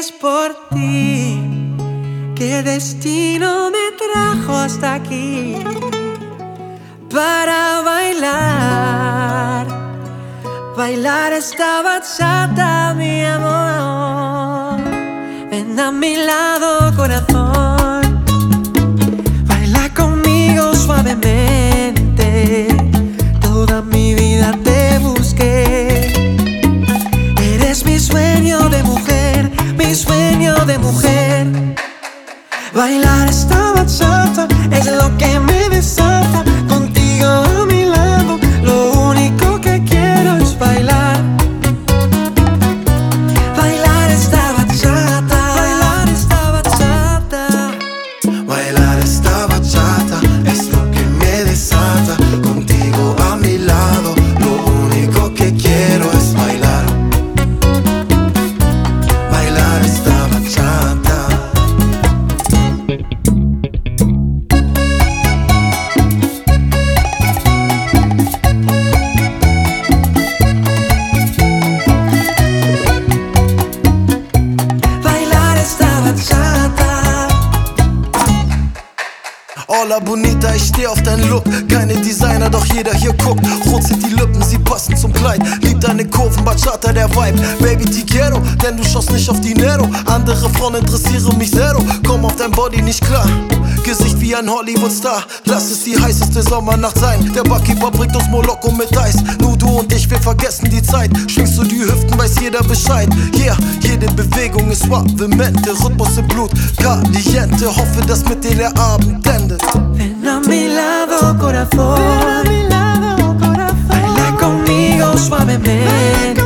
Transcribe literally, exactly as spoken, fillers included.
es por ti que el destino me trajo hasta aquí para bailar, bailar esta bachata, mi amor. Ven a mi lado, corazón, baila conmigo suavemente. Toda mi vida te busqué. Eres mi sueño de mujer, mi sueño de mujer. Bailar esta bachata es lo que me desata. Contigo a mi lado, lo único que quiero es bailar. Bailar esta bachata, bailar esta bachata. Bailar esta bachata es lo que me desata. Contigo a mi lado, lo único que quiero es bailar. Bailar esta bachata. Hola Bonita, ich steh auf deinen Look. Keine Designer, doch jeder hier guckt. Rot sind die Lippen, sie passen zum Kleid. Lieb deine Kurven, Bachata, der Vibe. Baby, te quiero, denn du schaust nicht auf Dinero. Andere Frauen interessieren mich zero. Komm auf dein Body nicht klar. Gesicht wie ein Hollywood-Star. Lass es die heißeste Sommernacht sein. Der Barkeeper bringt uns Moloko mit Eis. Nur du und ich, wir vergessen die Zeit. Schwingst du die Hüften, weiß jeder Bescheid. Yeah, jede Bewegung ist suavemente. Rhythmus im Blut, caliente. Hoffe, dass mit dir der Abend endet. Ven a mi lado, corazón, ven a mi lado, corazón. Baila conmigo suavemente.